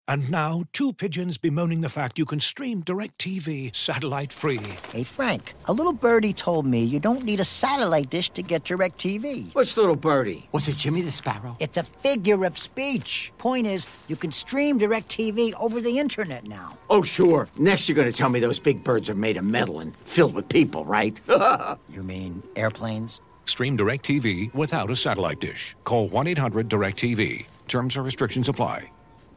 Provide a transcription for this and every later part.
And now, two pigeons bemoaning the fact you can stream DirecTV satellite-free. Hey, Frank, a little birdie told me you don't need a satellite dish to get DirecTV. Which little birdie? Was it Jimmy the Sparrow? It's a figure of speech. Point is, you can stream DirecTV over the internet now. Oh, sure. Next you're going to tell me those big birds are made of metal and filled with people, right? You mean airplanes? Stream DirecTV without a satellite dish. Call 1-800-DirecTV. Terms and restrictions apply.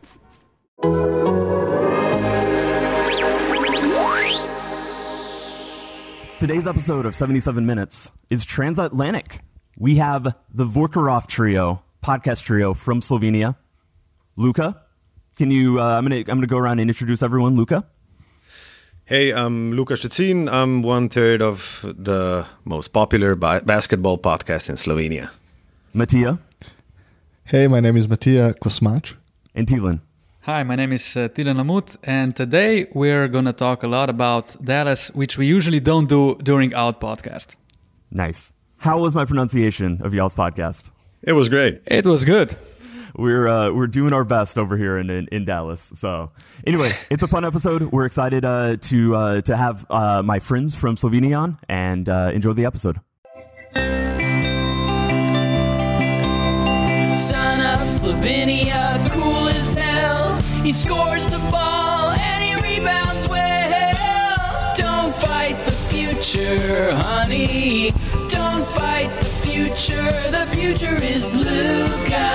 Today's episode of 77 Minutes is transatlantic. We have the Vorkarov trio, podcast trio from Slovenia. Luka, can you? I'm gonna go around and introduce everyone. Luka. Hey, I'm Luka Szczecin. I'm 1/3 of the most popular basketball podcast in Slovenia. Matija. Hey, my name is Matija Kosmač. And Tilen. Hi, my name is Tilen Lamut, and today we're going to talk a lot about Dallas, which we usually don't do during our podcast. Nice. How was my pronunciation of y'all's podcast? It was great. It was good. We're doing our best over here in Dallas. So anyway, it's a fun episode. We're excited to have my friends from Slovenia on and enjoy the episode. Son of Slovenia, cool as hell. He scores the ball and he rebounds well. Don't fight the future, honey. Don't fight the future. The future is Luka.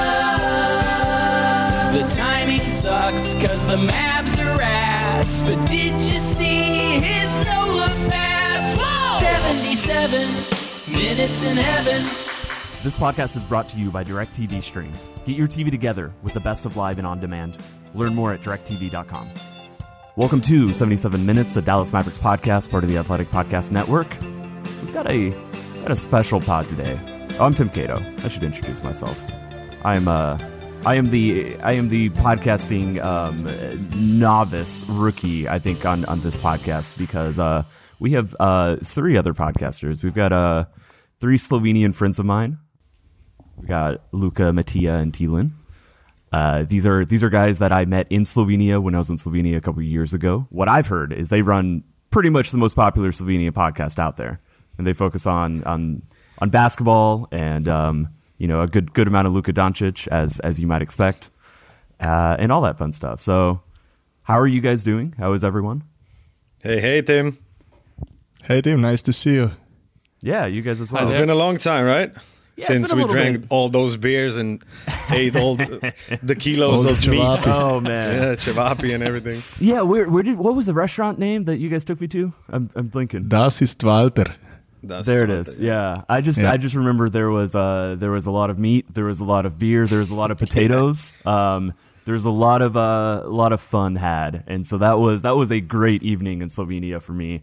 The timing sucks cause the Mavs are ass. But did you see his no-look pass? Whoa! 77 minutes in heaven. This podcast is brought to you by DirecTV Stream. Get your TV together with the best of live and on demand. Learn more at directtv.com. Welcome to 77 Minutes, a Dallas Mavericks podcast, part of the Athletic Podcast Network. We've got a special pod today. Oh, I'm Tim Cato. I should introduce myself. I am the podcasting novice rookie, I think, on this podcast because we have three other podcasters. We've got 3 Slovenian friends of mine. We got Luka, Matija, and Tilen. These are guys that I met in Slovenia when I was in Slovenia a couple of years ago. What I've heard is they run pretty much the most popular Slovenian podcast out there, and they focus on basketball and a good amount of Luka Doncic as you might expect, and all that fun stuff. So, how are you guys doing? How is everyone? Hey, Tim. Hey, Tim. Nice to see you. Yeah, you guys as well. It's been a long time, right? Yeah, since we drank all those beers and ate all the kilos of meat. Oh man, yeah, cevapi and everything. Yeah, what was the restaurant name that you guys took me to? I'm blinking. Das ist Walter. There it is. Yeah, I just remember there was a lot of meat, there was a lot of beer, there was a lot of potatoes. There was a lot of fun had, and so that was a great evening in Slovenia for me,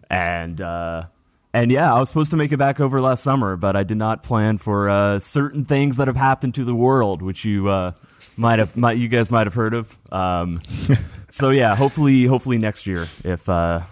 And yeah, I was supposed to make it back over last summer, but I did not plan for certain things that have happened to the world, which you you guys might have heard of. So yeah, hopefully next year, if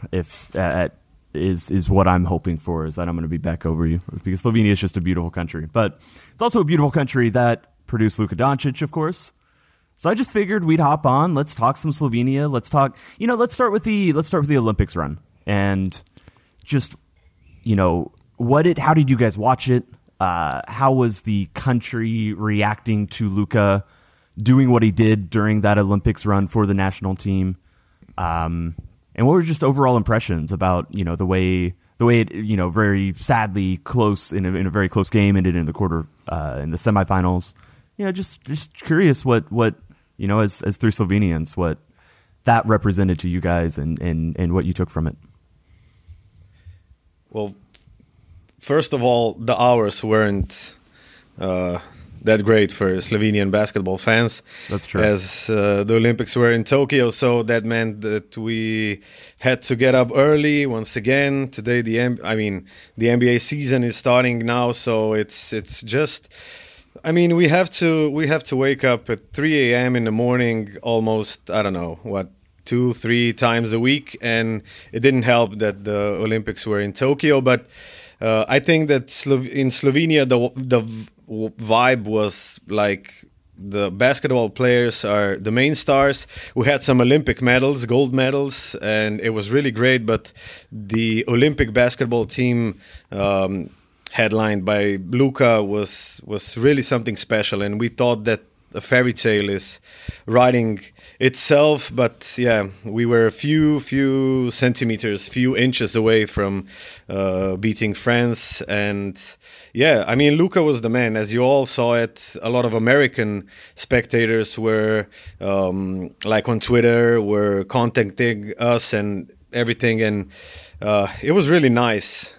is what I'm hoping for, is that I'm going to be back over you, because Slovenia is just a beautiful country, but it's also a beautiful country that produced Luka Doncic, of course. So I just figured we'd hop on. Let's talk some Slovenia. Let's start with the Olympics run and just. How did you guys watch it? How was the country reacting to Luka doing what he did during that Olympics run for the national team? And what were just overall impressions about, the way it, very sadly close in a very close game ended in the in the semifinals. Just curious what as 3 Slovenians, what that represented to you guys and what you took from it. Well, first of all, the hours weren't that great for Slovenian basketball fans. That's true. As the Olympics were in Tokyo, so that meant that we had to get up early once again. Today, the NBA season is starting now, so it's just. We have to wake up at 3 a.m. in the morning almost. I don't know what. 2-3 times a week, and it didn't help that the Olympics were in Tokyo. But I think that in Slovenia the vibe was like the basketball players are the main stars. We had some Olympic medals, gold medals, and it was really great. But the Olympic basketball team, headlined by Luka, was really something special. And we thought that a fairy tale is writing itself. But yeah, we were a few centimeters, few inches away from beating France. And yeah, I mean, Luka was the man. As you all saw it, a lot of American spectators were, like on Twitter, were contacting us and everything. And it was really nice.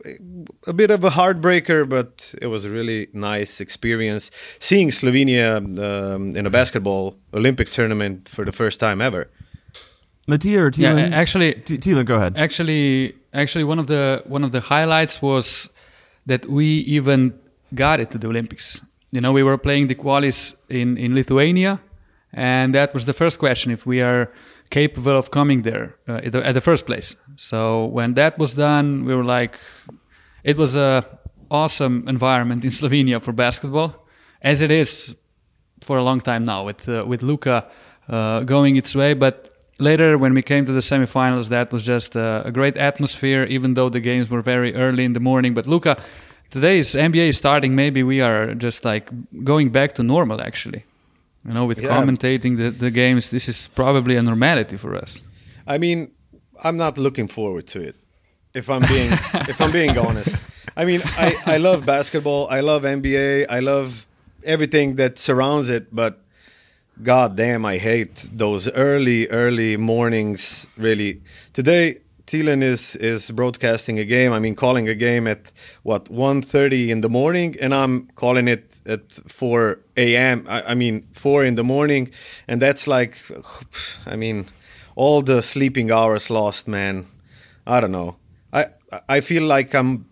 A bit of a heartbreaker, but it was a really nice experience seeing Slovenia in a basketball Olympic tournament for the first time ever. Mattia or Thielen? Yeah, actually, Thielen, go ahead. Actually, one of the highlights was that we even got it to the Olympics. You know, we were playing the qualis in Lithuania, and that was the first question, if we are capable of coming there at the first place. So when that was done, we were like, it was a awesome environment in Slovenia for basketball, as it is for a long time now with Luka going its way. But later, when we came to the semifinals, that was just a great atmosphere, even though the games were very early in the morning. But Luka, today's NBA is starting. Maybe we are just like going back to normal, actually. You know, with commentating the games, this is probably a normality for us. I mean, I'm not looking forward to it, if I'm being honest. I mean, I love basketball, I love NBA, I love everything that surrounds it, but God damn, I hate those early mornings, really. Today, Thielen is broadcasting a game. I mean, calling a game at, 1:30 in the morning, and I'm calling it at 4 a.m. I mean, 4 in the morning, and that's like, I mean, all the sleeping hours lost, man. I don't know. I feel like I'm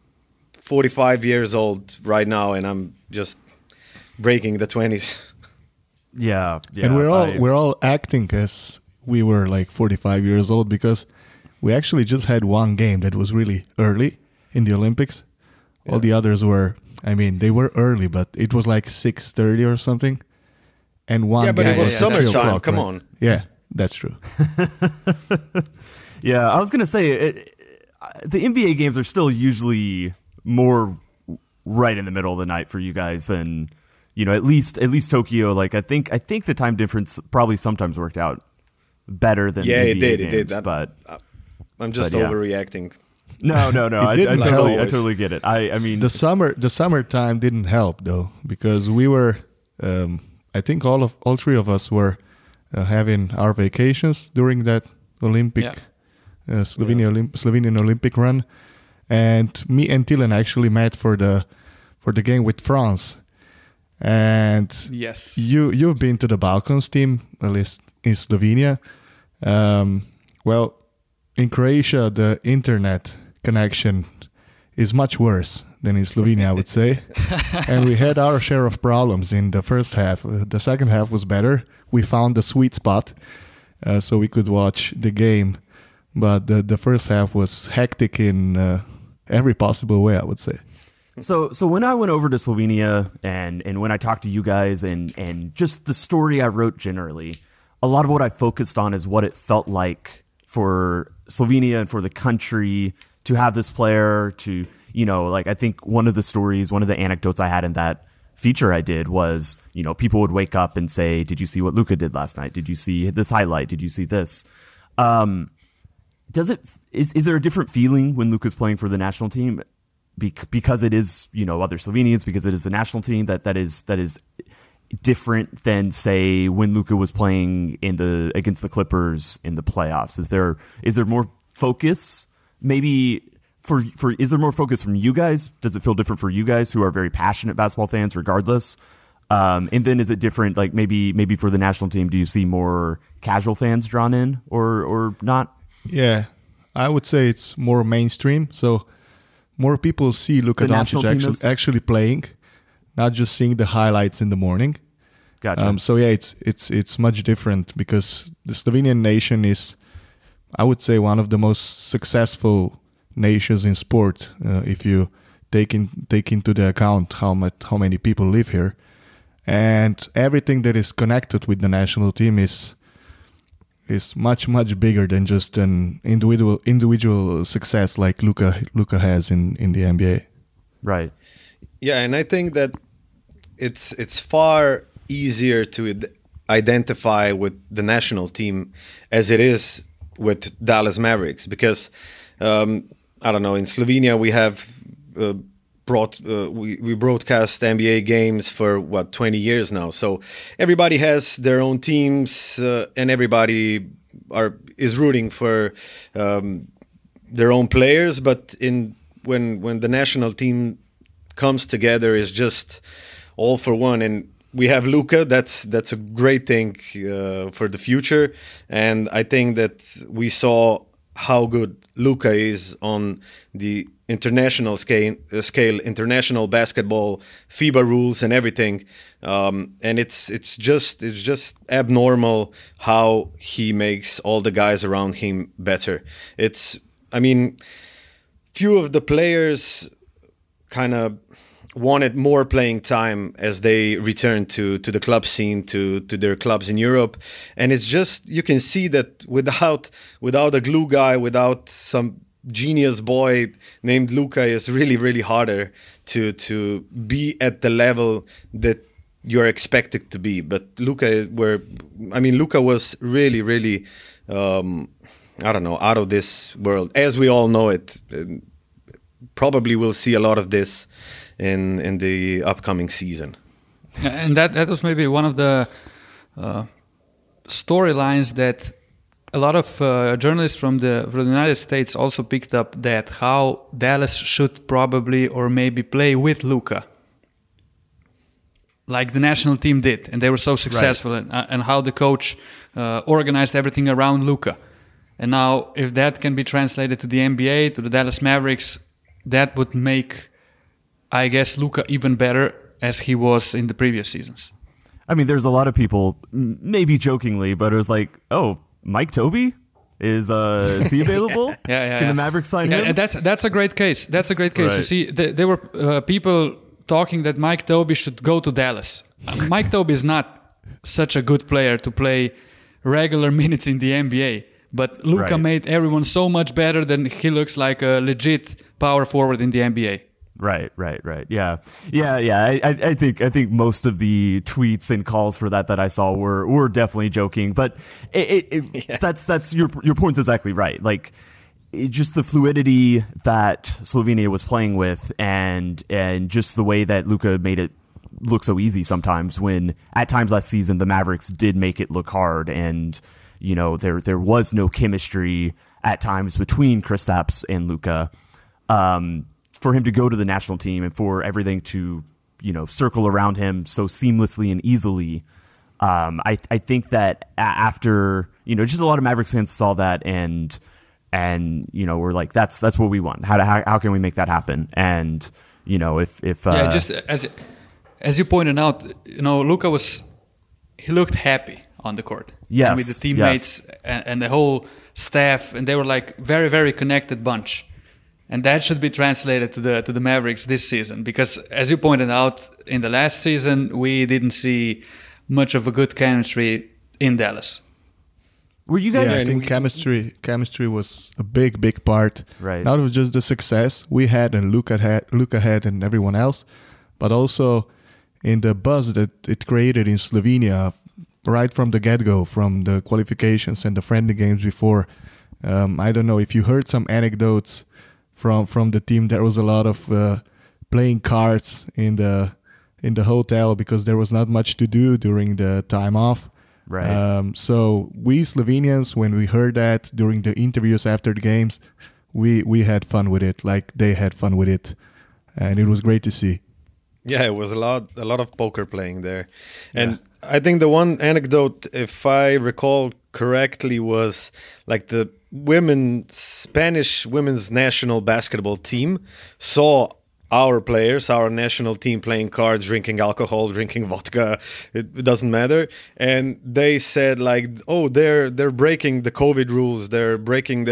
45 years old right now, and I'm just breaking the 20s. Yeah. And we're all acting as we were like 45 years old, because we actually just had one game that was really early in the Olympics. All the others were, I mean, they were early, but it was like 6:30 or something. And one but game it was summertime. Come right? on. Yeah, that's true. Yeah, I was going to say, the NBA games are still usually more right in the middle of the night for you guys than, you know, at least Tokyo. Like, I think the time difference probably sometimes worked out better than NBA it did. games, It did. But I'm just overreacting. No. I totally get it. I mean, the summertime didn't help though, because we were, I think all three of us were having our vacations during that Olympic, Slovenian Olympic run, and me and Thielen actually met for the game with France. And yes, you've been to the Balkans team, at least in Slovenia. Well, in Croatia, the internet connection is much worse than in Slovenia, I would say. And we had our share of problems in the first half. The second half was better. We found the sweet spot so we could watch the game. But the first half was hectic in every possible way, I would say. So when I went over to Slovenia and when I talked to you guys and just the story I wrote generally, a lot of what I focused on is what it felt like for Slovenia and for the country to have this player to, you know, like I think one of the anecdotes I had in that feature I did was, you know, people would wake up and say, did you see what Luka did last night? Did you see this highlight? Did you see this? Is there a different feeling when Luka's playing for the national team? Because it is, you know, other Slovenians, because it is the national team that is different than, say, when Luka was playing against the Clippers in the playoffs. Is there more focus? Maybe is there more focus from you guys? Does it feel different for you guys who are very passionate basketball fans, regardless? And then is it different? Like maybe for the national team, do you see more casual fans drawn in or not? Yeah, I would say it's more mainstream. So more people see Luka Doncic actually playing, not just seeing the highlights in the morning. Gotcha. So yeah, it's much different because the Slovenian nation is, I would say, one of the most successful nations in sport. If you take into the account how many people live here, and everything that is connected with the national team is much bigger than just an individual success like Luka has in the NBA. Right. Yeah, and I think that it's far easier to identify with the national team as it is with Dallas Mavericks, because I don't know, in Slovenia we have we broadcast NBA games for 20 years now, so everybody has their own teams and everybody is rooting for their own players, but when the national team comes together, is just all for one. And we have Luka. That's a great thing for the future. And I think that we saw how good Luka is on the international scale, international basketball, FIBA rules and everything. And it's just abnormal how he makes all the guys around him better. Few of the players kind of wanted more playing time as they returned to the club scene, to their clubs in Europe. And it's just, you can see that without a glue guy, without some genius boy named Luka, is really, really harder to be at the level that you're expected to be. But Luka was really, really, out of this world, as we all know it. Probably we'll see a lot of this in the upcoming season. And that was maybe one of the storylines that a lot of journalists from the United States also picked up, that how Dallas should probably or maybe play with Luka, like the national team did, and they were so successful, right. and how the coach organized everything around Luka. And now, if that can be translated to the NBA, to the Dallas Mavericks, that would make, I guess, Luka even better as he was in the previous seasons. I mean, there's a lot of people, maybe jokingly, but it was like, oh, Mike Tobey is he available? Can the Mavericks sign him? That's a great case. That's a great case. Right. You see, there were people talking that Mike Tobey should go to Dallas. Mike Tobey is not such a good player to play regular minutes in the NBA. But Luka made everyone so much better than he looks like a legit power forward in the NBA. Right. Yeah. I think most of the tweets and calls for that I saw were definitely joking. But that's your point's exactly right. Like, just the fluidity that Slovenia was playing with, and just the way that Luka made it look so easy sometimes, when at times last season the Mavericks did make it look hard, and there was no chemistry at times between Kristaps and Luka. For him to go to the national team and for everything to, circle around him so seamlessly and easily, I think that after, just a lot of Mavericks fans saw that and we're like, that's what we want. How can we make that happen? And if just as you pointed out, Luka he looked happy on the court. Yes, with the teammates and the whole staff, and they were like very, very connected bunch. And that should be translated to the Mavericks this season, because as you pointed out, in the last season we didn't see much of a good chemistry in Dallas. Were you guys? Yeah, I think chemistry was a big part. Right. Not of just the success we had and Luka had and everyone else, but also in the buzz that it created in Slovenia right from the get-go, from the qualifications and the friendly games before. I don't know if you heard some anecdotes from the team. There was a lot of playing cards in the hotel because there was not much to do during the time off. Right. So we Slovenians, when we heard that during the interviews after the games, we had fun with it, like they had fun with it, and it was great to see. Yeah, it was a lot of poker playing there. And I think the one anecdote, if I recall correctly, was like the Spanish women's national basketball team saw our players, our national team, playing cards, drinking alcohol, drinking vodka, it doesn't matter. And they said like, oh, they're breaking the COVID rules. They're breaking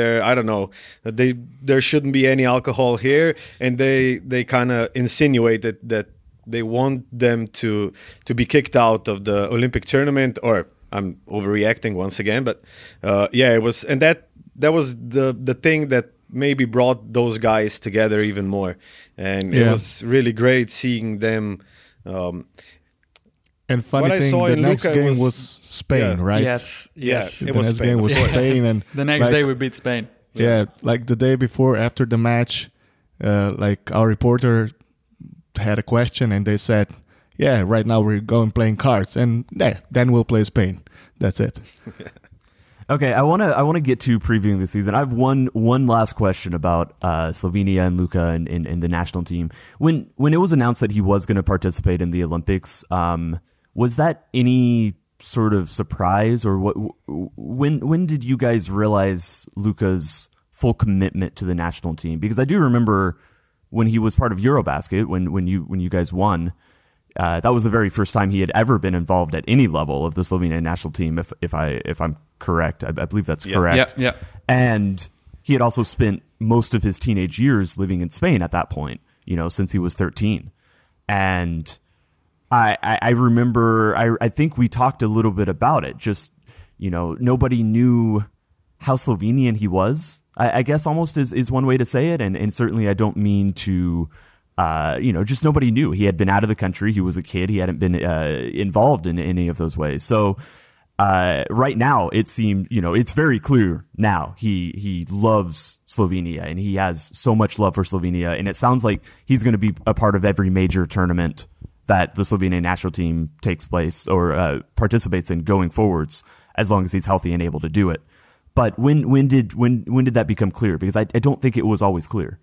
there shouldn't be any alcohol here. And they kind of insinuated that they want them to be kicked out of the Olympic tournament. Or I'm overreacting once again, but it was, and that was the thing that maybe brought those guys together even more, and it was really great seeing them. And funny what thing, I saw the in next Luka game was Spain, right? Yes. The it was next Spain. game was Spain, and The next day we beat Spain. Yeah, like the day before, after the match, like our reporter had a question, and they said, "Yeah, right now we're going playing cards, and then we'll play Spain." That's it. Okay, I want to get to previewing the season. I have one last question about Slovenia and Luka and the national team. When it was announced that he was going to participate in the Olympics, was that any sort of surprise, or what? When did you guys realize Luka's full commitment to the national team? Because I do remember when he was part of Eurobasket, when you guys won. That was the very first time he had ever been involved at any level of the Slovenian national team, if I'm correct. I believe that's correct. Yeah. And he had also spent most of his teenage years living in Spain at that point, since he was 13. And I remember, I think we talked a little bit about it. Just, nobody knew how Slovenian he was, I guess almost is one way to say it. And certainly I don't mean to... just nobody knew. He had been out of the country. He was a kid. He hadn't been involved in any of those ways. So right now, it seemed, it's very clear now. He loves Slovenia, and he has so much love for Slovenia. And it sounds like he's going to be a part of every major tournament that the Slovenian national team takes place or participates in going forwards, as long as he's healthy and able to do it. But when did that become clear? Because I don't think it was always clear.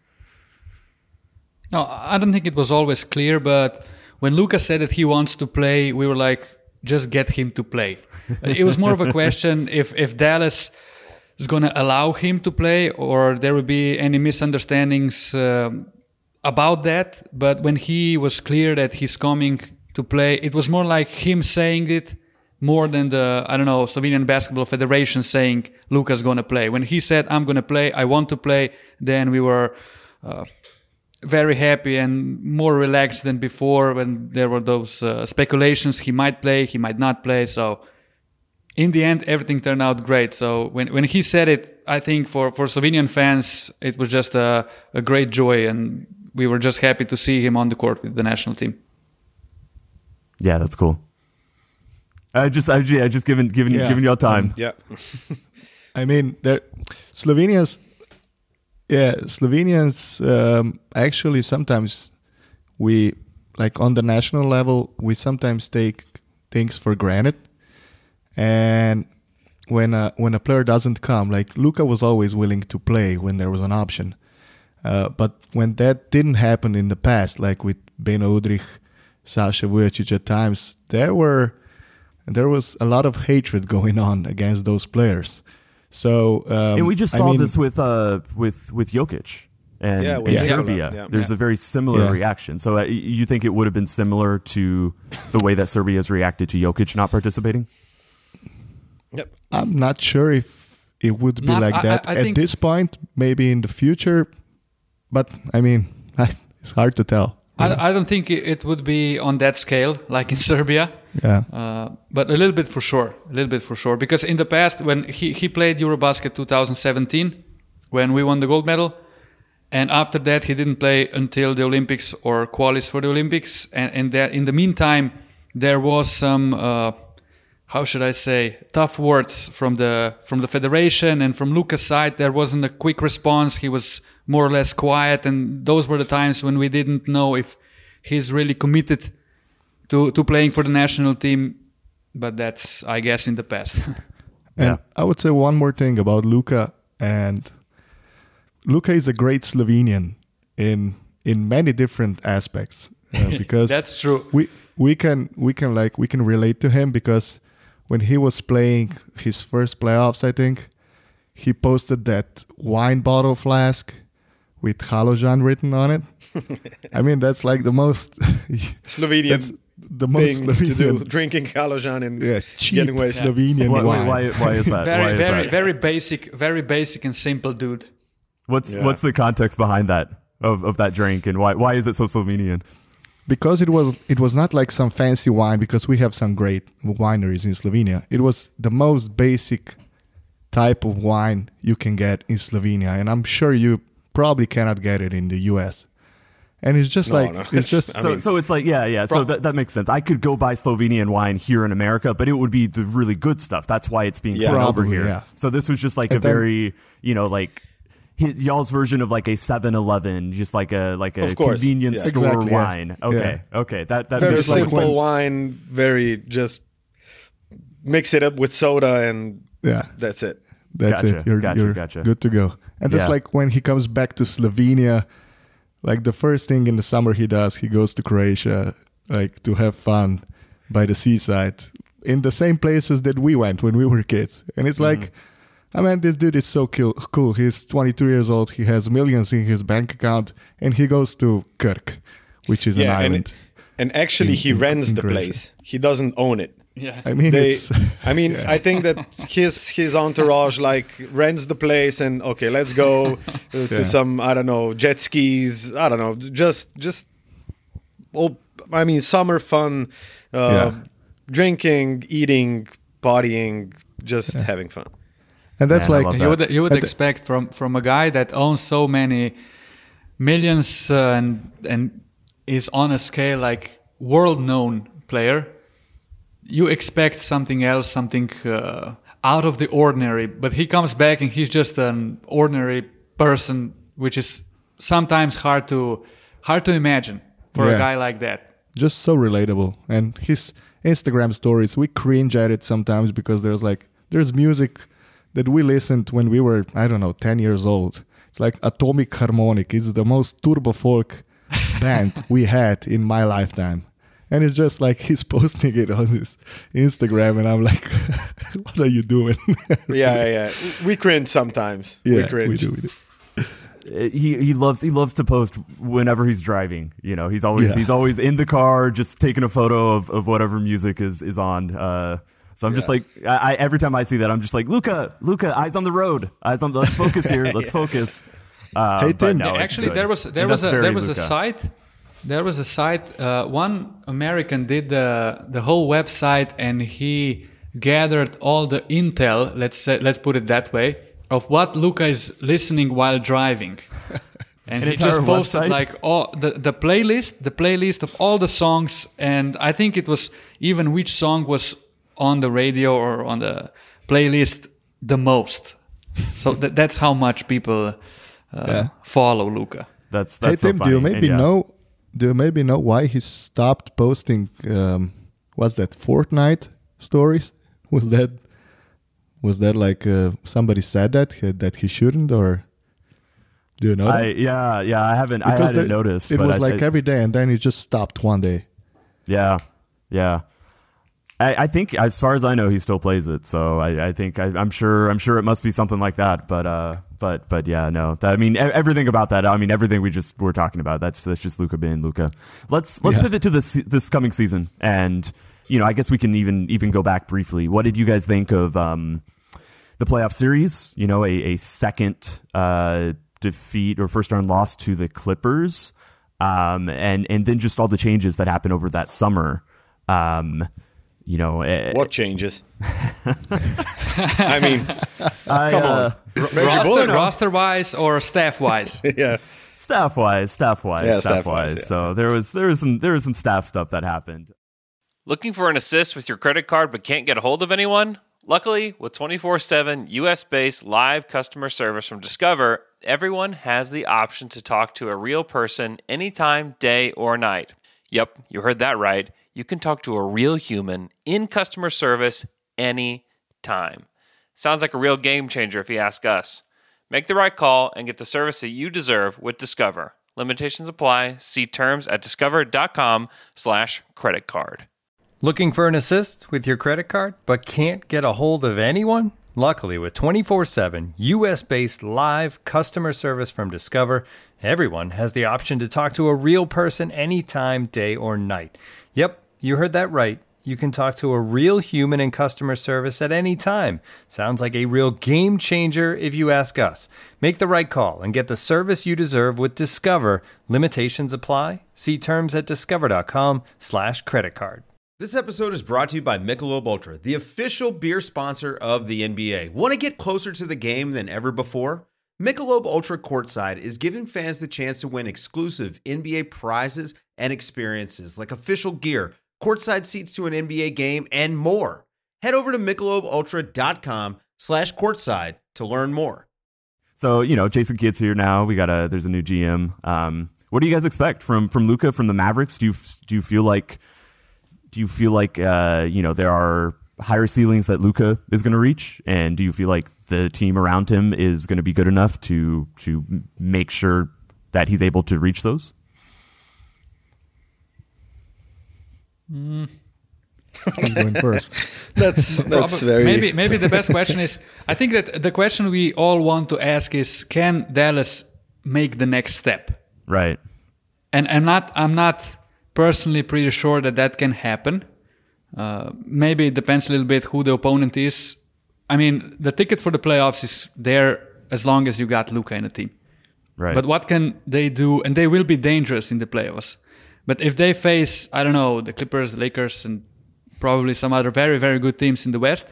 No, I don't think it was always clear, but when Luka said that he wants to play, we were like, just get him to play. It was more of a question if Dallas is going to allow him to play, or there will be any misunderstandings about that. But when he was clear that he's coming to play, it was more like him saying it more than the, Slovenian Basketball Federation saying Luka's going to play. When he said, I'm going to play, I want to play, then we were... very happy and more relaxed than before when there were those speculations he might play, he might not play. So in the end, everything turned out great. So when he said it, I think for Slovenian fans, it was just a great joy, and we were just happy to see him on the court with the national team. Yeah, that's cool. I just giving y'all time. Yeah. I mean, Slovenians actually sometimes we, like on the national level, we sometimes take things for granted. And when a player doesn't come, like Luka was always willing to play when there was an option. But when that didn't happen in the past, like with Beno Udrih, Sasha Vujacic at times, there was a lot of hatred going on against those players. So and we just saw this with Jokic and Serbia. Yeah. There's a very similar reaction. So you think it would have been similar to the way that Serbia has reacted to Jokic not participating? Yep. I'm not sure if it would be like that I at think this point. Maybe in the future, but I mean, it's hard to tell. I don't think it would be on that scale like in Serbia. Yeah. But a little bit for sure. Because in the past, when he played Eurobasket 2017, when we won the gold medal, and after that he didn't play until the Olympics or qualis for the Olympics. And that in the meantime, there was some, tough words from the federation and from Luka's side. There wasn't a quick response. He was more or less quiet. And those were the times when we didn't know if he's really committed to playing for the national team, but that's, I guess, in the past. And I would say one more thing about Luka, and Luka is a great Slovenian in many different aspects because that's true. We can relate to him because when he was playing his first playoffs, I think he posted that wine bottle flask with Halojan written on it. I mean, that's like the most Slovenian thing to do, drinking Halojan and cheap getting away. Slovenian wine. Why is that? Very basic and simple, dude. What's the context behind that of that drink, and why is it so Slovenian? because it was not like some fancy wine, because we have some great wineries in Slovenia. It was the most basic type of wine you can get in Slovenia, and I'm sure you probably cannot get it in the US. And it's just it's just so it's like so that makes sense. I could go buy Slovenian wine here in America, but it would be the really good stuff. That's why it's being sent over here. Yeah. So this was just like a very, like y'all's version of like a 7-Eleven, just like a convenience store wine. Okay, okay, that very makes simple sense. wine, very just mix it up with soda and that's it. That's Gotcha, it. You're gotcha. good to go. And that's like when he comes back to Slovenia, like the first thing in the summer he does, he goes to Croatia, like to have fun by the seaside in the same places that we went when we were kids. And it's like, I mean, this dude is so cool. He's 22 years old. He has millions in his bank account, and he goes to Krk, which is an island. And actually, he rents the place. He doesn't own it. Yeah, I mean, I think that his entourage like rents the place and okay, let's go to some jet skis. I don't know, just summer fun, drinking, eating, partying, just having fun. And that's you would expect from a guy that owns so many millions and is on a scale like world-known player. You expect something else, something out of the ordinary, but he comes back and he's just an ordinary person, which is sometimes hard to imagine for a guy like that. Just so relatable. And his Instagram stories, we cringe at it sometimes because there's music that we listened when we were, 10 years old. It's like Atomic Harmonic. It's the most turbo folk band we had in my lifetime. And it's just like he's posting it on his Instagram, and I'm like, what are you doing? Yeah. We cringe sometimes. Yeah, we cringe. We do. He loves to post whenever he's driving. He's always in the car, just taking a photo of whatever music is on. So I'm just like, I every time I see that, I'm just like, Luca, eyes on the road, let's focus here, let's focus. Hey Tim, actually there was a site. One American did the whole website, and he gathered all the intel. Let's put it that way, of what Luca is listening while driving, and he just posted website? Like all the playlist of all the songs, and I think it was even which song was on the radio or on the playlist the most. So that's how much people follow Luca. That's hey so Tim, funny. Do you maybe know why he stopped posting? What's that? Fortnite stories? Was that like somebody said that he shouldn't, or do you know? I haven't. I hadn't noticed. It was like every day, and then he just stopped one day. Yeah. I think, as far as I know, he still plays it. So I think I'm sure it must be something like that. But yeah, no. Everything about that. Everything we just were talking about. That's just Luca being Luca. Let's pivot to this coming season, and I guess we can even go back briefly. What did you guys think of the playoff series? A second defeat or first round loss to the Clippers, and then just all the changes that happened over that summer. What changes? Come on. Roster-wise or staff-wise? Yeah. Staff-wise. So there was some staff stuff that happened. Looking for an assist with your credit card but can't get a hold of anyone? Luckily, with 24/7 US-based live customer service from Discover, everyone has the option to talk to a real person anytime, day or night. Yep, you heard that right. You can talk to a real human in customer service anytime. Sounds like a real game changer if you ask us. Make the right call and get the service that you deserve with Discover. Limitations apply. See terms at discover.com/creditcard. Looking for an assist with your credit card but can't get a hold of anyone? Luckily, with 24/7 US-based live customer service from Discover, everyone has the option to talk to a real person anytime, day or night. Yep, you heard that right. you can talk to a real human in customer service at any time. Sounds like a real game changer if you ask us. Make the right call and get the service you deserve with Discover. Limitations apply. See terms at discover.com/creditcard. This episode is brought to you by Michelob Ultra, the official beer sponsor of the NBA. Want to get closer to the game than ever before? Michelob Ultra Courtside is giving fans the chance to win exclusive NBA prizes and experiences like official gear, courtside seats to an NBA game, and more. Head over to MichelobUltra.com/courtside to learn more. So, Jason Kidd's here now. There's a new GM. What do you guys expect from Luka, from the Mavericks? Do you feel like there are higher ceilings that Luka is going to reach? And do you feel like the team around him is going to be good enough to make sure that he's able to reach those? Who's going first? That's very... Maybe the best question is, I think that the question we all want to ask is, can Dallas make the next step? Right. And I'm not personally pretty sure that can happen. Maybe it depends a little bit who the opponent is. I mean, the ticket for the playoffs is there as long as you got Luka in the team. Right. But what can they do? And they will be dangerous in the playoffs. But if they face, I don't know, the Clippers, the Lakers, and probably some other very, very good teams in the West,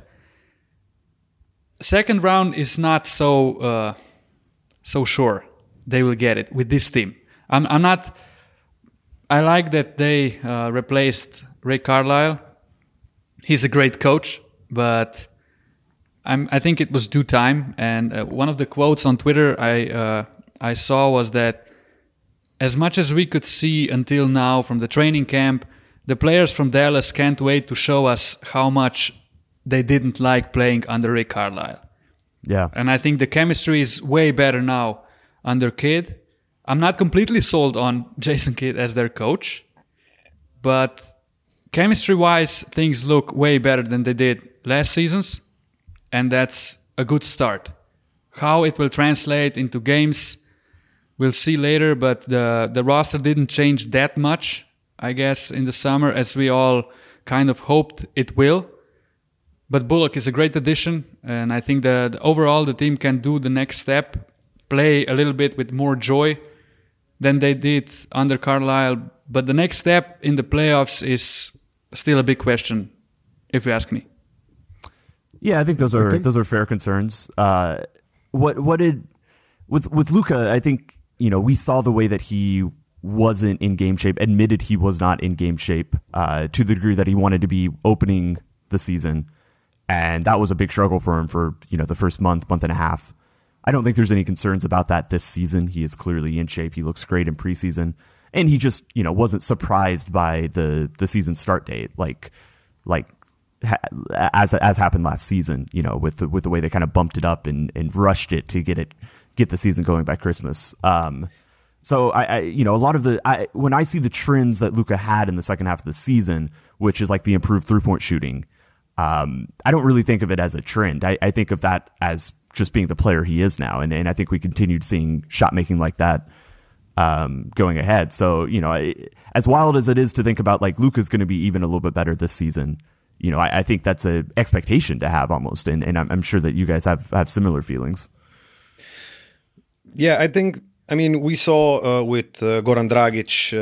second round is not so sure they will get it with this team. I'm not. I like that they replaced Ray Carlisle. He's a great coach, but I think it was due time. And one of the quotes on Twitter I saw was that as much as we could see until now from the training camp, the players from Dallas can't wait to show us how much they didn't like playing under Ray Carlisle. Yeah. And I think the chemistry is way better now under Kidd. I'm not completely sold on Jason Kidd as their coach, but chemistry-wise, things look way better than they did last season's, and that's a good start. How it will translate into games, we'll see later, but the roster didn't change that much, I guess, in the summer, as we all kind of hoped it will. But Bullock is a great addition, and I think that overall the team can do the next step, play a little bit with more joy than they did under Carlisle. But the next step in the playoffs is still a big question, if you ask me. Yeah, I think those are fair concerns. With Luka, I think we saw the way that he wasn't in game shape, admitted he was not in game shape to the degree that he wanted to be opening the season, and that was a big struggle for him for the first month and a half. I don't think there's any concerns about that this season. He is clearly in shape. He looks great in preseason, and he just wasn't surprised by the season start date as happened last season. With the way they kind of bumped it up and rushed it to get the season going by Christmas. So a lot of when I see the trends that Luka had in the second half of the season, which is like the improved 3-point shooting, I don't really think of it as a trend. I think of that as just being the player he is now. And I think we continued seeing shot making like that going ahead. So, as wild as it is to think about like Luka's going to be even a little bit better this season, I think that's an expectation to have almost. And I'm sure that you guys have similar feelings. Yeah, we saw with Goran Dragic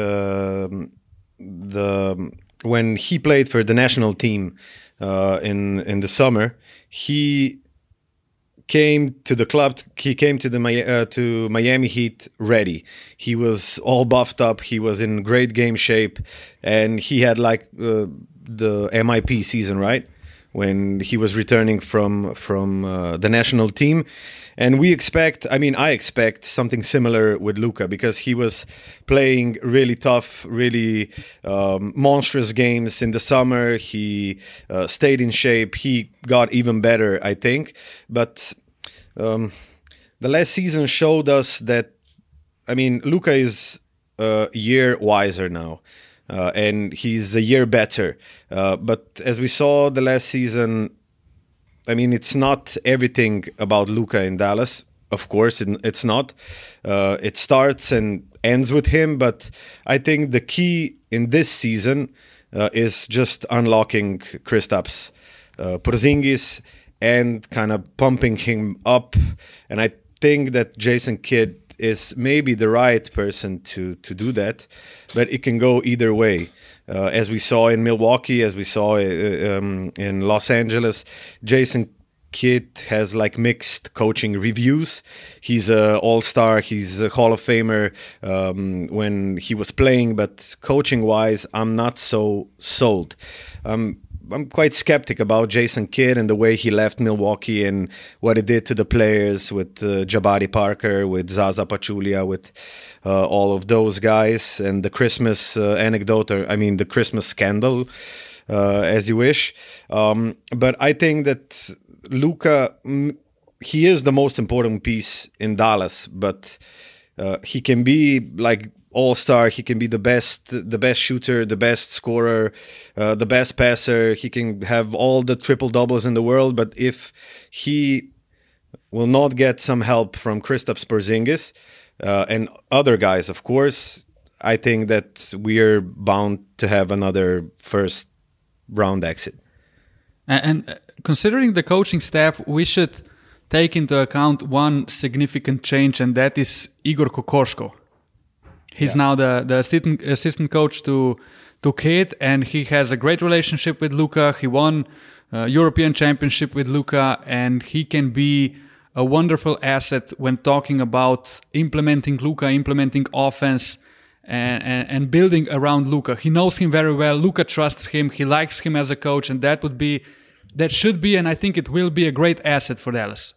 when he played for the national team in the summer, he came to the club. He came to to Miami Heat ready. He was all buffed up. He was in great game shape, and he had like the MIP season, right, when he was returning from the national team. And I expect something similar with Luka, because he was playing really tough, really monstrous games in the summer. He stayed in shape. He got even better, I think. But the last season showed us that, Luka is a year wiser now. And he's a year better. But as we saw the last season, it's not everything about Luka in Dallas. Of course, it's not. It starts and ends with him. But I think the key in this season is just unlocking Kristaps Porzingis and kind of pumping him up. And I think that Jason Kidd is maybe the right person to do that, but it can go either way. As we saw in Milwaukee, as we saw in Los Angeles, Jason Kidd has like mixed coaching reviews. He's an all-star, he's a Hall of Famer when he was playing, but coaching-wise, I'm not so sold. I'm quite skeptic about Jason Kidd and the way he left Milwaukee and what it did to the players with Jabari Parker, with Zaza Pachulia, with all of those guys, and the Christmas anecdote, or I mean the Christmas scandal, as you wish. But I think that Luka, he is the most important piece in Dallas, but he can be like all-star. He can be the best shooter, the best scorer, the best passer. He can have all the triple doubles in the world, but if he will not get some help from Kristaps Porzingis and other guys, of course, I think that we are bound to have another first round exit. And considering the coaching staff, we should take into account one significant change, and that is Igor Kokoškov. He's now the assistant coach to Kidd, and he has a great relationship with Luka. He won European Championship with Luka, and he can be a wonderful asset when talking about implementing Luka, implementing offense, and building around Luka. He knows him very well. Luka trusts him. He likes him as a coach, and that should be, and I think it will be a great asset for Dallas.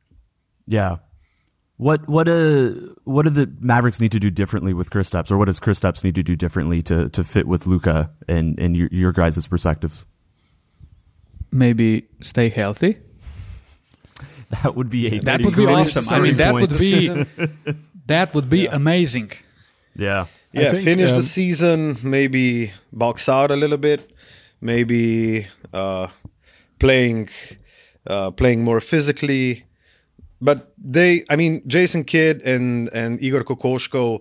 Yeah. What do the Mavericks need to do differently with Kristaps, or what does Kristaps need to do differently to fit with Luka and your guys' perspectives? Maybe stay healthy. That would be awesome. I mean, that would be amazing. Yeah. Yeah, finish the season, maybe box out a little bit, maybe playing more physically. But Jason Kidd and Igor Kokoškov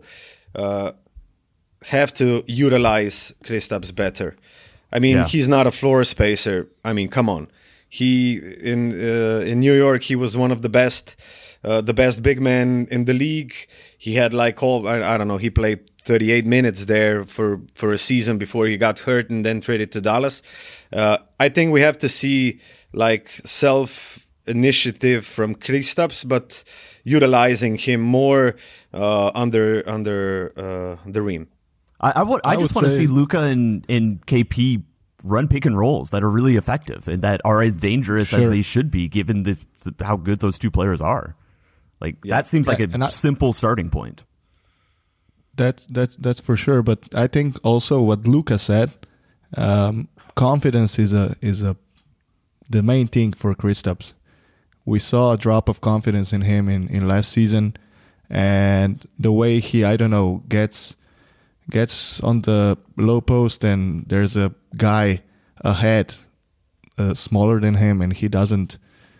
have to utilize Kristaps better. He's not a floor spacer. Come on. He in New York, he was one of the best big men in the league. He had he played 38 minutes there for a season before he got hurt and then traded to Dallas. I think we have to see self-initiative from Kristaps, but utilizing him more under the rim. I just want to see Luka and KP run pick and rolls that are really effective and that are as dangerous as they should be, given how good those two players are. That seems like a simple starting point. That's for sure. But I think also what Luka said, confidence is the main thing for Kristaps. We saw a drop of confidence in him in last season, and the way he gets on the low post and there's a guy ahead smaller than him, and he doesn't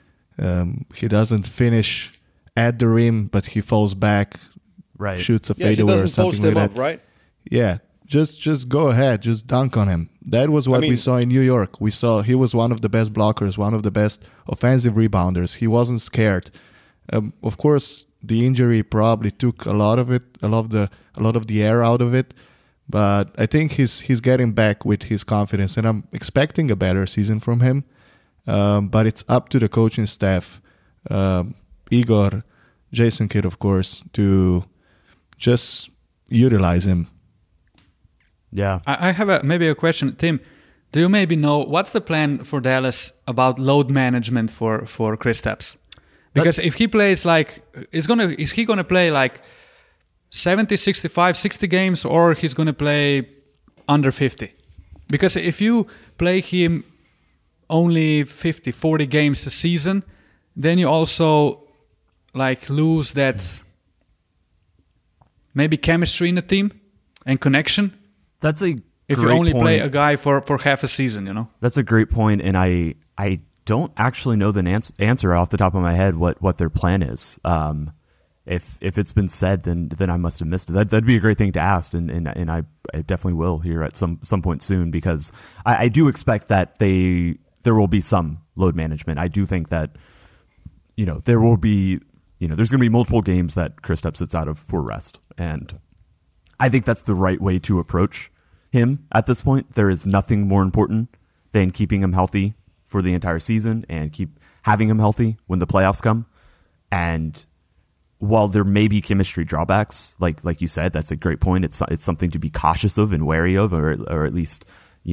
finish at the rim, but he falls back, right? Shoots a fadeaway or something like that. Up, right? Yeah, just go ahead, just dunk on him. That was what we saw in New York. We saw he was one of the best blockers, one of the best offensive rebounders. He wasn't scared. Of course, the injury probably took a lot of the air out of it. But I think he's getting back with his confidence, and I'm expecting a better season from him. But it's up to the coaching staff, Igor, Jason Kidd, of course, to just utilize him. Yeah. I have maybe a question. Tim, do you maybe know what's the plan for Dallas about load management for Kristaps? Because if he plays is he gonna play 70, 65, 60 games, or he's going to play under 50? Because if you play him only 50, 40 games a season, then you also lose that maybe chemistry in the team and connection. That's a if you only play a guy for half a season, That's a great point, and I don't actually know the answer off the top of my head what their plan is. if it's been said, then I must have missed it. That'd be a great thing to ask, and I definitely will here at some point soon, because I do expect that there will be some load management. I do think that, there will be, there's going to be multiple games that Kristaps sits out of for rest, and I think that's the right way to approach him at this point. There is nothing more important than keeping him healthy for the entire season and keep having him healthy when the playoffs come. And while there may be chemistry drawbacks, like you said, that's a great point. It's something to be cautious of and wary of, or at least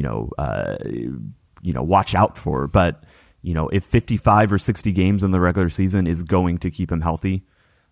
watch out for. But if 55 or 60 games in the regular season is going to keep him healthy,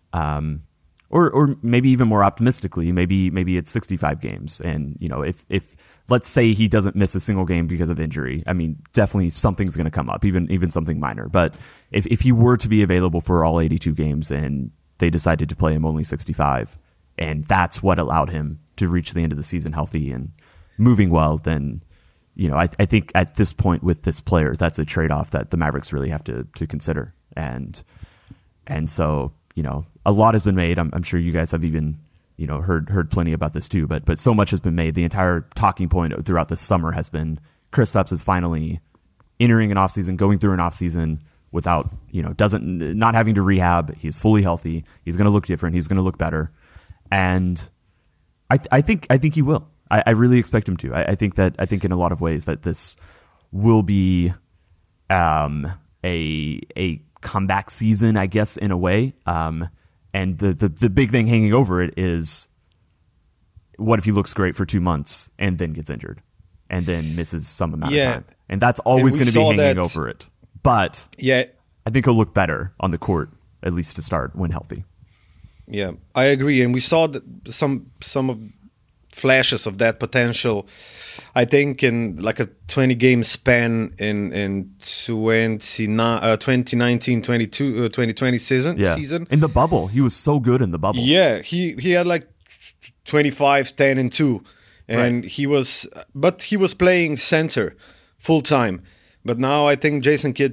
or maybe even more optimistically, maybe it's 65 games, and if let's say he doesn't miss a single game because of injury, I mean, definitely something's going to come up, even something minor. But if he were to be available for all 82 games and they decided to play him only 65, and that's what allowed him to reach the end of the season healthy and moving well, then I think at this point with this player, that's a trade-off that the Mavericks really have to consider. And so, a lot has been made. I'm sure you guys have even, heard plenty about this too, but so much has been made. The entire talking point throughout the summer has been Kristaps is finally entering an offseason, going through an offseason without, not having to rehab. He's fully healthy. He's going to look different. He's going to look better. And I think he will. I really expect him to. I think in a lot of ways that this will be a comeback season, I guess, in a way. And the big thing hanging over it is, what if he looks great for 2 months and then gets injured and then misses some amount of time? And that's always going to be hanging over it. But I think he'll look better on the court, at least to start, when healthy. Yeah, I agree. And we saw that some of flashes of that potential, I think, in like a 20-game span in 2019-2020 season. In the bubble. He was so good in the bubble. Yeah, he had like 25, 10, and 2. And he was playing center full time. But now I think Jason Kidd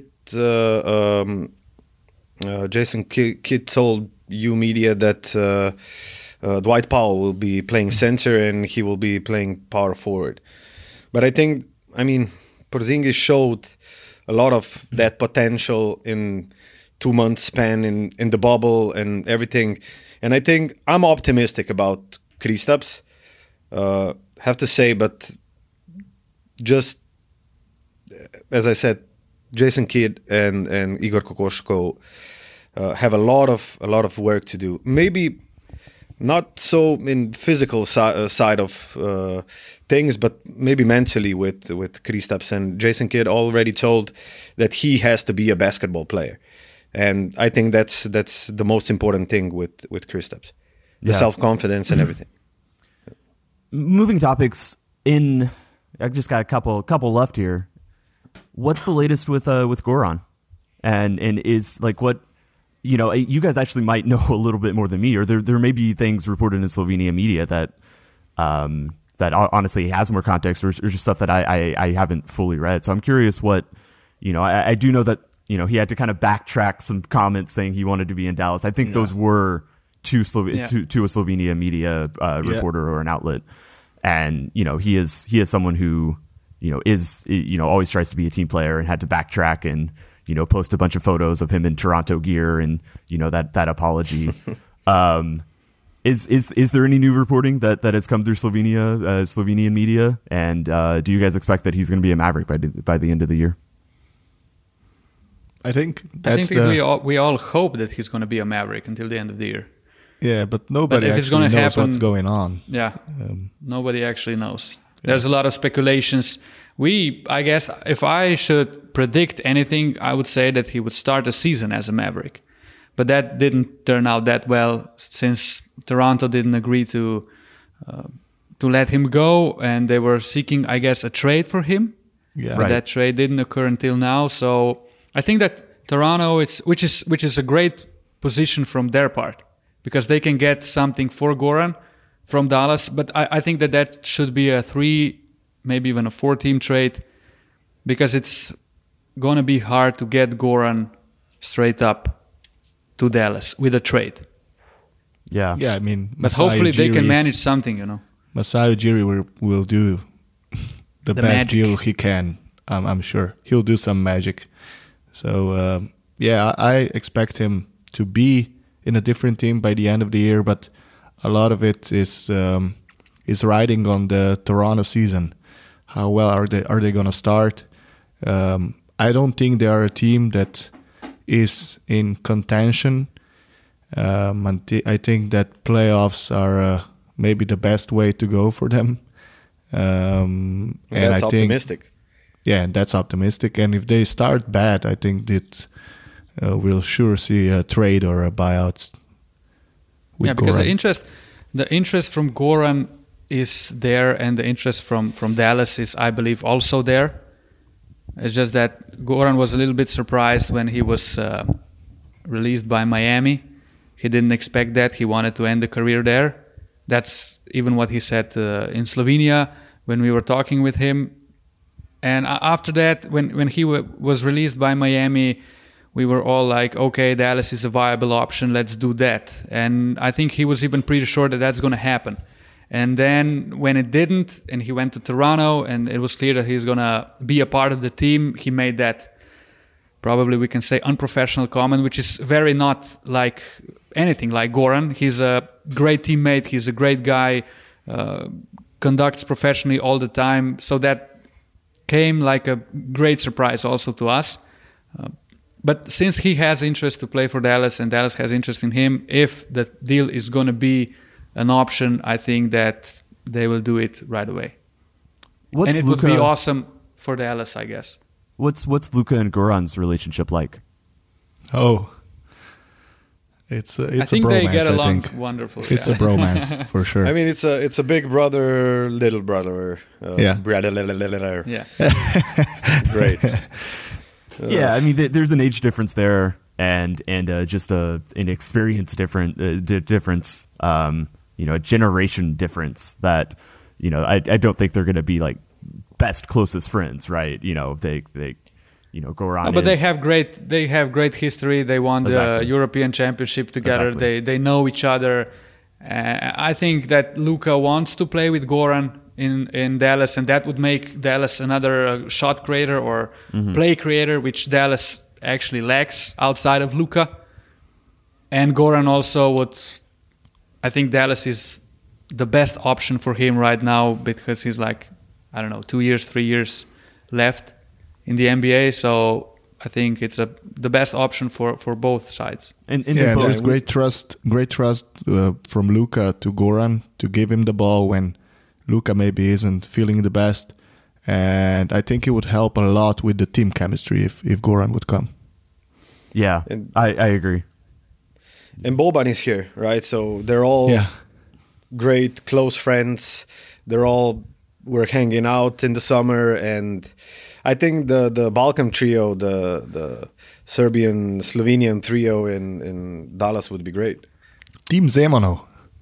told U Media that Dwight Powell will be playing center and he will be playing power forward. But I think, Porzingis showed a lot of that potential in 2 months span in the bubble and everything. And I think I'm optimistic about Kristaps. Have to say, but just as I said, Jason Kidd and Igor Kokoschko have a lot of work to do. Maybe not so in physical side of things, but maybe mentally with Kristaps. And Jason Kidd already told that he has to be a basketball player, and I think that's the most important thing with Kristaps, the self-confidence and everything. Moving topics, I just got a couple left here. What's the latest with Goran? And is like what, you guys actually might know a little bit more than me, or there may be things reported in Slovenia media that honestly has more context, or just stuff that I haven't fully read. So I'm curious what, I do know that, he had to kind of backtrack some comments saying he wanted to be in Dallas. I think those were to a Slovenia media reporter or an outlet. And, he is someone who, is always tries to be a team player, and had to backtrack and, post a bunch of photos of him in Toronto gear and, that apology. Is there any new reporting that has come through Slovenian media? And do you guys expect that he's going to be a Maverick by the end of the year? I think we all hope that he's going to be a Maverick until the end of the year. Yeah, but nobody actually knows what's going on. Yeah, nobody actually knows. There's a lot of speculations. I guess, if I should predict anything, I would say that he would start the season as a Maverick. But that didn't turn out that well, since Toronto didn't agree to let him go, and they were seeking, I guess, a trade for him. Yeah, but that trade didn't occur until now. So I think that Toronto, which is a great position from their part, because they can get something for Goran from Dallas. But I think that should be a 3, maybe even a 4-team trade, because it's going to be hard to get Goran straight up to Dallas with a trade. Yeah. Yeah, I mean, But Masai hopefully they can Ujiri manage something, you know. Masai Ujiri will do the best magic. deal he can. I'm sure he'll do some magic. So yeah, I expect him to be in a different team by the end of the year, but a lot of it is riding on the Toronto season. How well are they going to start? I don't think they are a team that is in contention. I think that playoffs are maybe the best way to go for them. And I that's think, optimistic. Yeah, that's optimistic. And if they start bad, I think that we'll sure see a trade or a buyout. With Because Goran. the interest from Goran is there, and the interest from Dallas is, I believe, also there. It's just that Goran was a little bit surprised when he was released by Miami. He didn't expect that. He wanted to end the career there. That's even what he said in Slovenia when we were talking with him. And after that, when he was released by Miami, we were all like, okay, Dallas is a viable option. Let's do that. And I think he was even pretty sure that that's going to happen. And then when it didn't, and he went to Toronto, and it was clear that he's going to be a part of the team, he made that, probably we can say, unprofessional comment, which is very not like anything like Goran. He's a great teammate. He's a great guy, conducts professionally all the time. So that came like a great surprise also to us. But since he has interest to play for Dallas and Dallas has interest in him, if the deal is going to be an option, I think that they will do it right away. What's and it Luka, would be awesome for Dallas, I guess. What's Luka and Goran's relationship like? Oh, it's a I think bromance. they get along I think wonderfully. it's a bromance for sure. I mean, it's a big brother, little brother. Yeah. Brother. Yeah. Great. Yeah, I mean, there's an age difference there, and just an experience difference. A generation difference that, I don't think they're going to be like best closest friends, right? They Goran. No, but they have great history. They won Exactly. the European Championship together. Exactly. They know each other. I think that Luka wants to play with Goran in Dallas, and that would make Dallas another shot creator or play creator, which Dallas actually lacks outside of Luka. And Goran also would. I think Dallas is the best option for him right now because he's like, 2 years, 3 years left in the NBA. So I think it's the best option for both sides. And there's great trust from Luka to Goran to give him the ball when Luka maybe isn't feeling the best. And I think it would help a lot with the team chemistry if Goran would come. Yeah, I agree. And Boban is here, right? So they're all great, close friends. We're hanging out in the summer, and I think the Balkan trio, the Serbian-Slovenian trio in Dallas would be great. Team Zemano.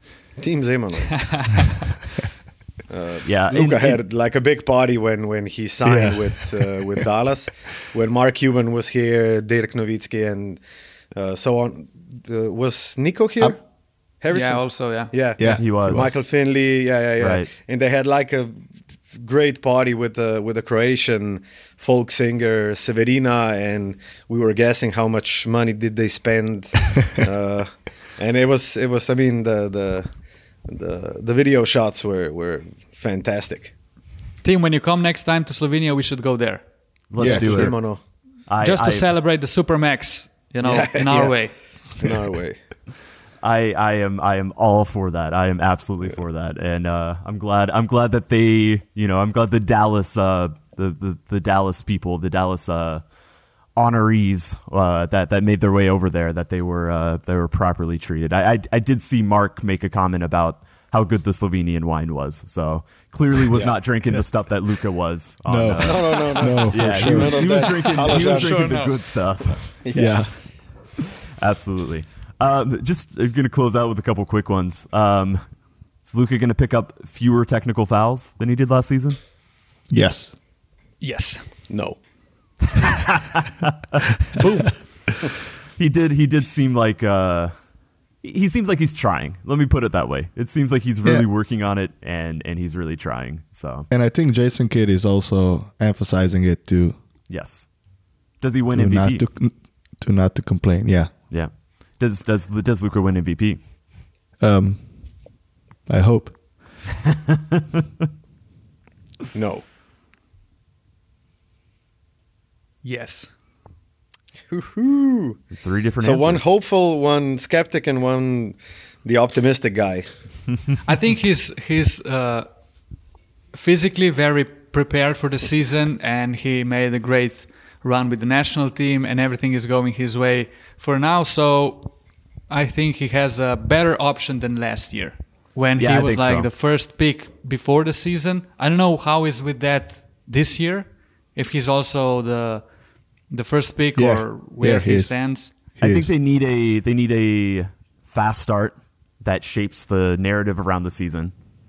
Yeah, Luka had like a big party when he signed with Dallas. When Mark Cuban was here, Dirk Nowitzki, and so on. Was Nico here? Harrison? Yeah, also, yeah. Yeah, he was. Michael Finley, yeah. Right. And they had like a great party with a Croatian folk singer Severina, and we were guessing how much money did they spend, and it was. I mean, the video shots were fantastic. Tim, when you come next time to Slovenia, we should go there. Let's do it. Zemano. Just to celebrate the Supermax, in our way. In our way. I am all for that. I am absolutely for that, and I'm glad that they, I'm glad the Dallas the Dallas people, the Dallas honorees that made their way over there, that they were properly treated. I did see Mark make a comment about how good the Slovenian wine was, so clearly was not drinking the stuff that Luka was. No. Yeah, sure. he was drinking the no. good stuff. Yeah. Absolutely. Just going to close out with a couple quick ones. Is Luka going to pick up fewer technical fouls than he did last season? Yes. No. Boom. He did seem like he seems like he's trying. Let me put it that way. It seems like he's really working on it, and he's really trying. So, and I think Jason Kidd is also emphasizing it too. Yes. Does he win MVP? Not to complain. Yeah. Yeah. Does Luka win MVP? I hope. No. Yes. Three different So answers. one hopeful, one skeptic, and one the optimistic guy. I think he's physically very prepared for the season, and he made a great run with the national team, and everything is going his way for now. So I think he has a better option than last year when he was like the first pick before the season. I don't know how is with that this year, if he's also the first pick or where he stands. I think they need a fast start that shapes the narrative around the season.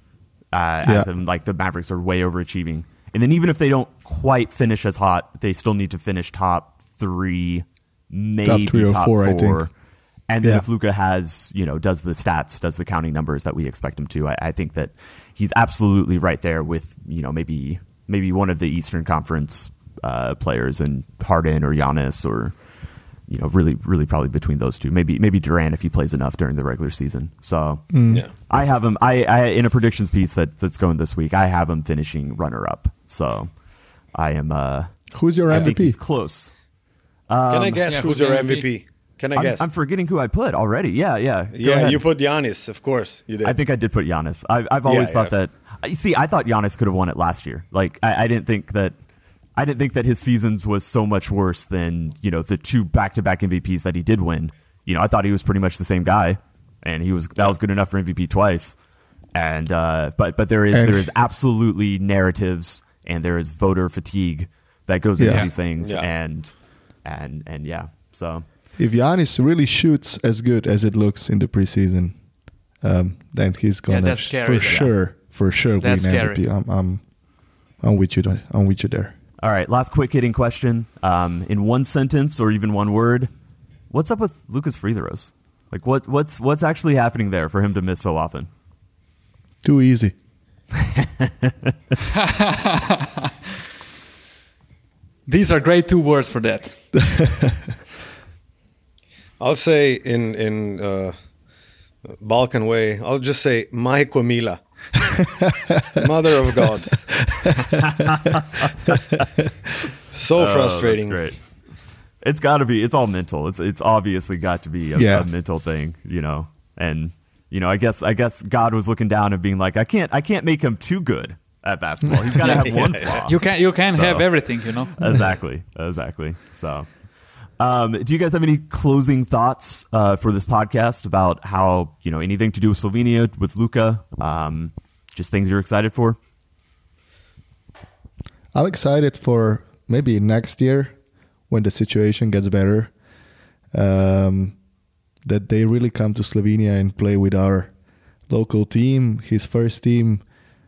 As in, like, the Mavericks are way overachieving, and then even if they don't quite finish as hot, they still need to finish top 3, maybe top 4. I think. And then if Luka has, does the stats, does the counting numbers that we expect him to, I think that he's absolutely right there with, maybe one of the Eastern Conference players, and Harden or Giannis, or really probably between those two. Maybe Durant if he plays enough during the regular season. So I have him. I in a predictions piece that's going this week, I have him finishing runner up. So I am. Who's your MVP? I think he's close. Can I guess who's your MVP? Can I guess? I'm forgetting who I put already. Yeah. Yeah, you put Giannis, of course. You did. I think I did put Giannis. I've always thought that. You see, I thought Giannis could have won it last year. Like I didn't think that his seasons was so much worse than the 2 back-to-back MVPs that he did win. I thought he was pretty much the same guy, and that was good enough for MVP twice. And but there is absolutely narratives, and there is voter fatigue that goes into these things, and so. If Giannis really shoots as good as it looks in the preseason, then he's gonna for sure win MVP. I'm with you. I'm with you there. All right, last quick hitting question. In one sentence or even one word, what's up with Luka's free throws? Like what's actually happening there for him to miss so often? Too easy. These are great 2 words for that. I'll say in Balkan way, I'll just say Majko Mila. Mother of God. So frustrating. That's great. It's got to be. It's all mental. It's obviously got to be a mental thing, And I guess God was looking down and being like, I can't make him too good at basketball. He's got to have one flaw. You can't have everything, Exactly. So. Do you guys have any closing thoughts for this podcast about how, anything to do with Slovenia, with Luka, just things you're excited for? I'm excited for maybe next year when the situation gets better, that they really come to Slovenia and play with our local team, his first team.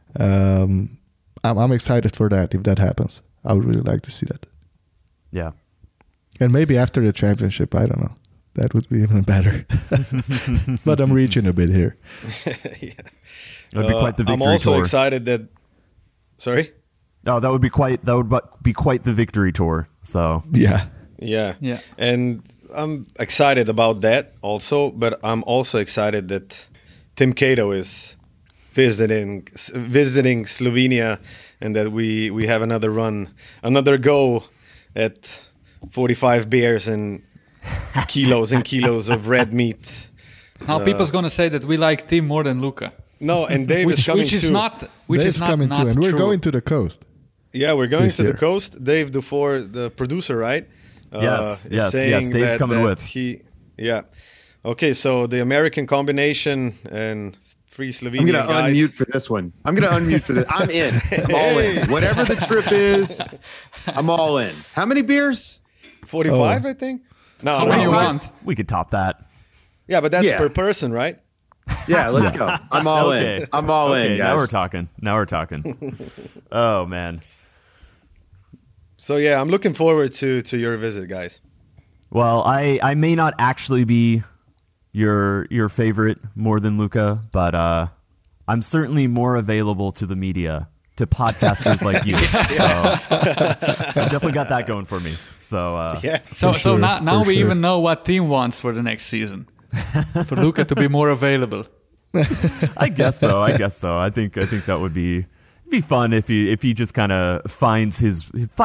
I'm excited for that if that happens. I would really like to see that. Yeah. And maybe after the championship, I don't know. That would be even better. But I'm reaching a bit here. It would be quite the victory I'm also tour. excited that. Sorry? No, that would be quite the victory tour. So yeah. And I'm excited about that also, but I'm also excited that Tim Cato is visiting Slovenia, and that we have another go at 45 beers and kilos and kilos of red meat. Now people's gonna say that we like Tim more than Luka. No, and Dave is coming too. Which is not coming too, and we're true. going to the coast. Yeah, we're going to the coast. Dave Dufour, the producer, right? Yes. Dave's coming with. Okay, so the American combination and 3 Slovenian I'm going to guys. unmute for this one. I'm in. I'm all in. Whatever the trip is, I'm all in. How many beers? 45, I think. No, How many you want? We could top that. Yeah, but that's per person, right? Yeah, let's go. I'm all in. I'm all in, guys. Now we're talking. Oh, man. So, yeah, I'm looking forward to your visit, guys. Well, I may not actually be, your favorite more than Luka, but I'm certainly more available to the media, to podcasters like you. So I definitely got that going for me. So So now we even know what team wants for the next season. For Luka to be more available. I guess so. I think that would be fun if he just kind of finds his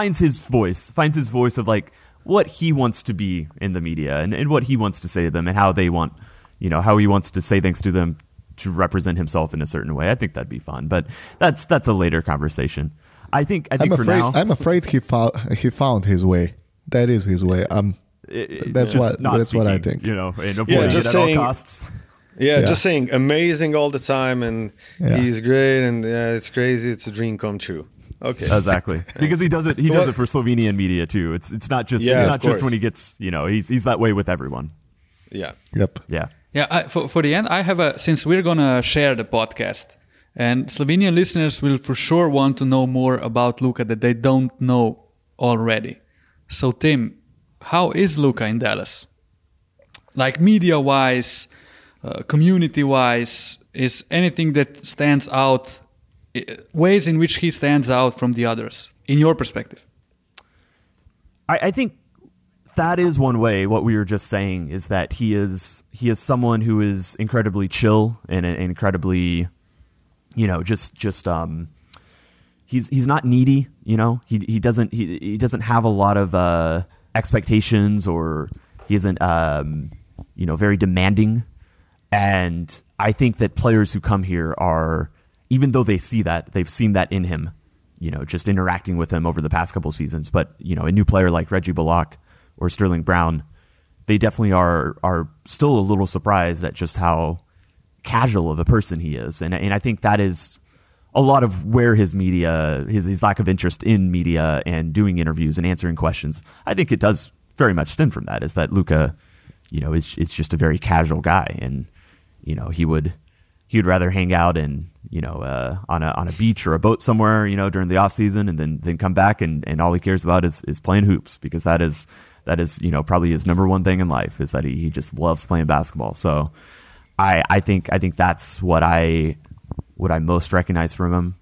voice of like what he wants to be in the media and what he wants to say to them and how they want, how he wants to say things to them to represent himself in a certain way. I think that'd be fun, but that's a later conversation. I think now I'm afraid he found his way. That is his way. That's what I think. And avoiding it at all costs. Yeah, just saying amazing all the time, and he's great, and it's crazy. It's a dream come true. Okay, exactly, because he does it. He does it for Slovenian media too. It's not just just when he gets he's that way with everyone. Yeah. Yep. Yeah. For the end, I have since we're gonna share the podcast, and Slovenian listeners will for sure want to know more about Luka that they don't know already. So Tim, how is Luka in Dallas? Like media-wise. Community-wise, is anything that stands out, ways in which he stands out from the others, in your perspective? I think that is one way. What we were just saying is that he is someone who is incredibly chill and incredibly, he's not needy. He doesn't have a lot of expectations, or he isn't very demanding. And I think that players who come here are, even though they've seen that in him, just interacting with him over the past couple seasons. But, a new player like Reggie Bullock or Sterling Brown, they definitely are still a little surprised at just how casual of a person he is. And I think that is a lot of where his lack of interest in media and doing interviews and answering questions, I think it does very much stem from that, is that Luka, is just a very casual guy. And, he would rather hang out on a beach or a boat somewhere, during the off season, and then come back and all he cares about is playing hoops, because that is probably his number one thing in life, is that he just loves playing basketball. So I think that's what I most recognize from him.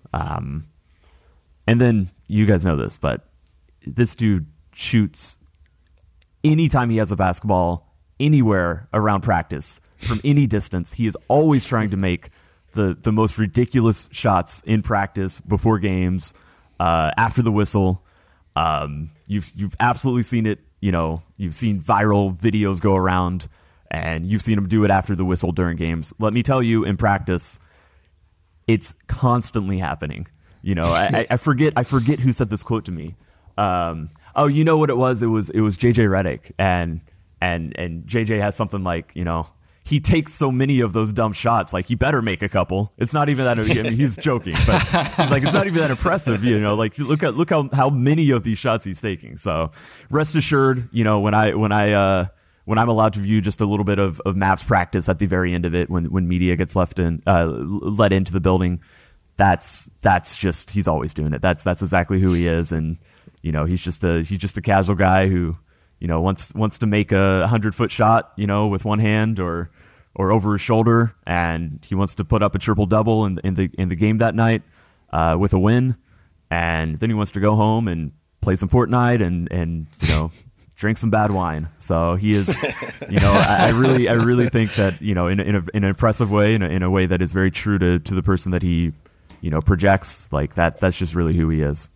And then you guys know this, but this dude shoots anytime he has a basketball, anywhere around practice, from any distance. He is always trying to make the most ridiculous shots in practice, before games, after the whistle. You've absolutely seen it. You've seen viral videos go around, and you've seen him do it after the whistle during games. Let me tell you, in practice, it's constantly happening. I forget who said this quote to me. You know what it was? It was JJ Redick, and JJ has something like, he takes so many of those dumb shots, like he better make a couple. It's not even that. He's joking, but he's like, it's not even that impressive. Like look how many of these shots he's taking. So rest assured, when I'm allowed to view just a little bit of Mavs practice at the very end of it, when media gets let into the building, that's just, he's always doing it. That's exactly who he is, and he's just a casual guy who wants to make a 100-foot shot, with one hand or over his shoulder, and he wants to put up a triple-double in the game that night with a win, and then he wants to go home and play some Fortnite and drink some bad wine. So he is, I really think that in an impressive way, in a way that is very true to the person that he projects, like that. That's just really who he is.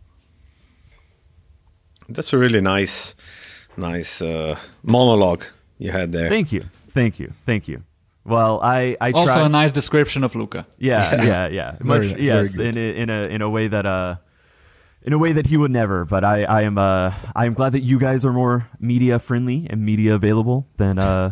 That's a really nice monologue you had there. Thank you. Well, I also tried. A nice description of Luka. Yeah. Yes, in a way that he would never. But I am glad that you guys are more media friendly and media available than the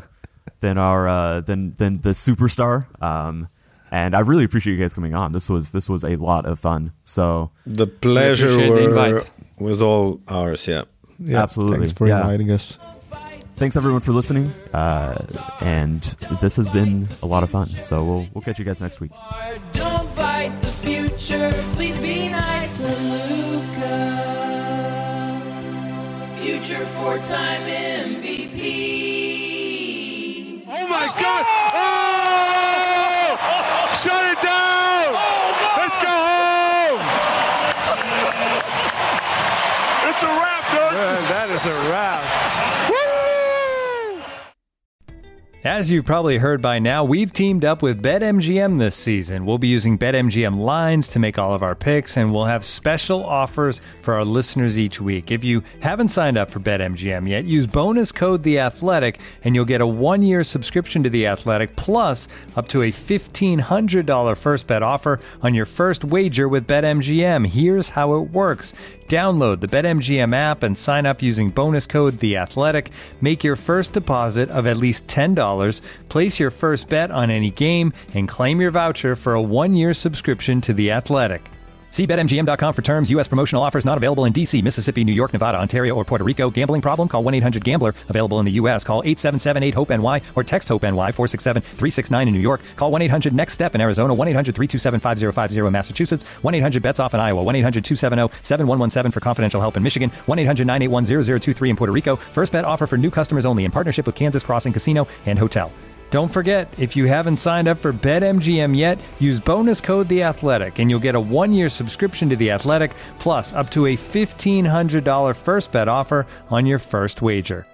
superstar. And I really appreciate you guys coming on. This was a lot of fun. So the pleasure was all ours. Yeah. Absolutely. Thanks for inviting us. Thanks everyone for listening. And this has been a lot of fun. So we'll catch you guys next week. Don't fight the future. Please be nice to Luka. Future 4-time MVP. Oh my God! Oh! Shut it down! Let's go home! It's a wrap, Dirk. That is a wrap. As you've probably heard by now, we've teamed up with BetMGM this season. We'll be using BetMGM lines to make all of our picks, and we'll have special offers for our listeners each week. If you haven't signed up for BetMGM yet, use bonus code The Athletic, and you'll get a 1-year subscription to The Athletic, plus up to a $1,500 first bet offer on your first wager with BetMGM. Here's how it works. Download the BetMGM app and sign up using bonus code The Athletic. Make your first deposit of at least $10. Place your first bet on any game and claim your voucher for a 1-year subscription to The Athletic. See BetMGM.com for terms. U.S. promotional offers not available in D.C., Mississippi, New York, Nevada, Ontario, or Puerto Rico. Gambling problem? Call 1-800-GAMBLER. Available in the U.S. Call 877-8-HOPE-NY or text HOPE-NY 467-369 in New York. Call 1-800-NEXT-STEP in Arizona. 1-800-327-5050 in Massachusetts. 1-800-BETS-OFF in Iowa. 1-800-270-7117 for confidential help in Michigan. 1-800-981-0023 in Puerto Rico. First bet offer for new customers only in partnership with Kansas Crossing Casino and Hotel. Don't forget, if you haven't signed up for BetMGM yet, use bonus code The Athletic, and you'll get a 1-year subscription to The Athletic, plus up to a $1,500 first bet offer on your first wager.